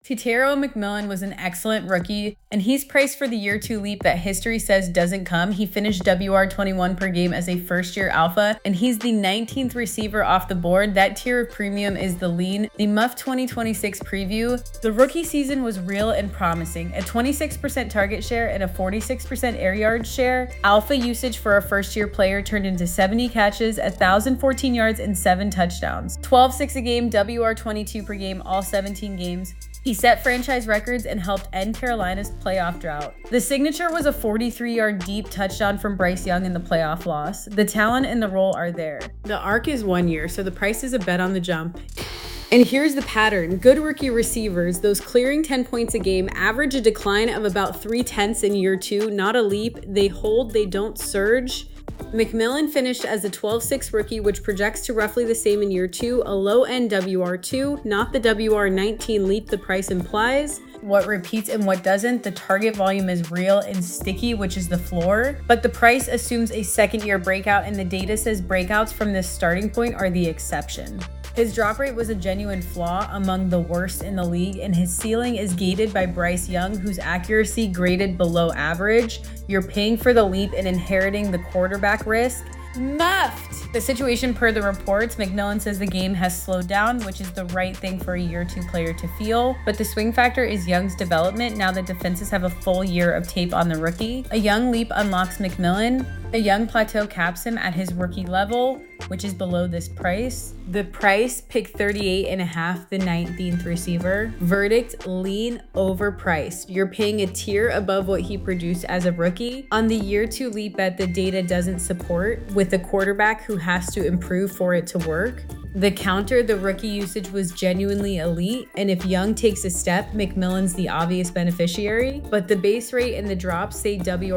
Tetairoa McMillan was an excellent rookie, and he's priced for the year 2 leap that history says doesn't come. He finished WR21 per game as a first-year alpha, and he's the 19th receiver off the board. That tier of premium is the lean. The Muff 2026 preview. The rookie season was real and promising. A 26% target share and a 46% air yard share. Alpha usage for a first-year player turned into 70 catches, 1,014 yards, and 7 touchdowns. 12.6 a game, WR22 per game, all 17 games. He set franchise records and helped end Carolina's playoff drought. The signature was a 43-yard deep touchdown from Bryce Young in the playoff loss. The talent and the role are there. The arc is 1 year, so the price is a bet on the jump. And here's the pattern. Good rookie receivers, those clearing 10 points a game, average a decline of about 0.3 in year 2, not a leap. They hold, they don't surge. McMillan finished as a 12.6 rookie, which projects to roughly the same in year 2, a low-end WR2, not the WR19 leap the price implies. What repeats and what doesn't, the target volume is real and sticky, which is the floor, but the price assumes a second-year breakout, and the data says breakouts from this starting point are the exception. His drop rate was a genuine flaw, among the worst in the league, and his ceiling is gated by Bryce Young, whose accuracy graded below average. You're paying for the leap and inheriting the quarterback risk. Muffed! The situation per the reports, McMillan says the game has slowed down, which is the right thing for a year 2 player to feel. But the swing factor is Young's development now that defenses have a full year of tape on the rookie. A Young leap unlocks McMillan. A Young plateau caps him at his rookie level, which is below this price. The price, pick 38.5, the 19th receiver. Verdict, lean, overpriced. You're paying a tier above what he produced as a rookie. On the year 2 leap bet, the data doesn't support, with a quarterback who has to improve for it to work. The counter, the rookie usage was genuinely elite, and if Young takes a step, McMillan's the obvious beneficiary, but the base rate and the drops say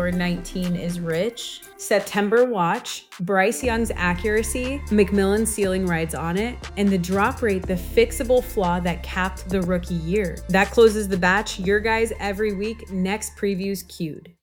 WR19 is rich. September watch, Bryce Young's accuracy, McMillan's ceiling rides on it, and the drop rate, the fixable flaw that capped the rookie year. That closes the batch. Your guys every week, next previews queued.